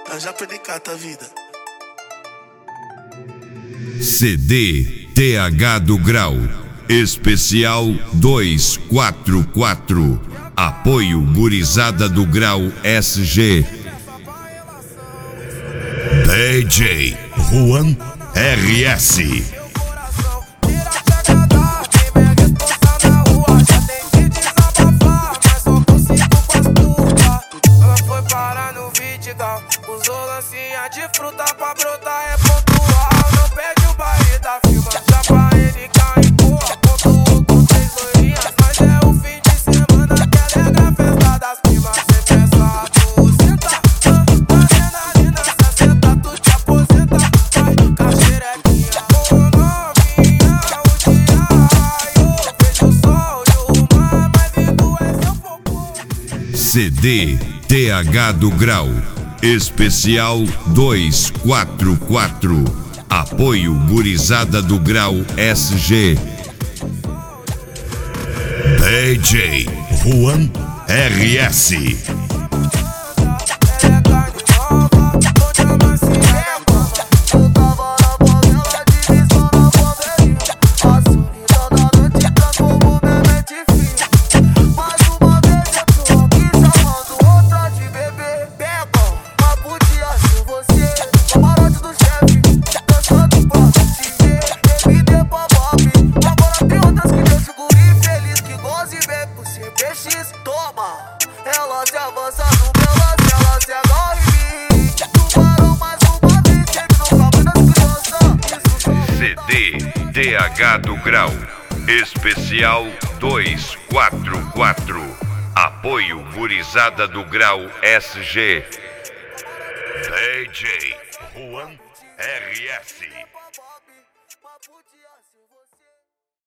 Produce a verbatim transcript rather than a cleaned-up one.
Eu já perdi cata a vida. C D T H do Grau Especial duzentos e quarenta e quatro. Apoio Gurizada do Grau S G. D J Juan R S. Usou lancinha de fruta pra brotar, é pontual. Não pede o baile da firma, já pra ele cai em porra. Pontuou com três loirinhas, mas é o fim de semana que alegra a festa das primas. Sempre é só aposenta, adrenalina sessenta, tu te aposenta. Vai com a xerequinha, ô novinha, o dia raiou. Vejo o sol e o mar, mas vivo é seu popô. C D T H do Grau Especial duzentos e quarenta e quatro. Apoio Gurizada do Grau S G. D J Juan R S. Toma, ela se avança no meu, ela se agarra em mim. Tubarão mais uma vez, sempre no caminho das crianças. C D T H do Grau Especial duzentos e quarenta e quatro. Apoio Gurizada do Grau S G. D J Juan R S.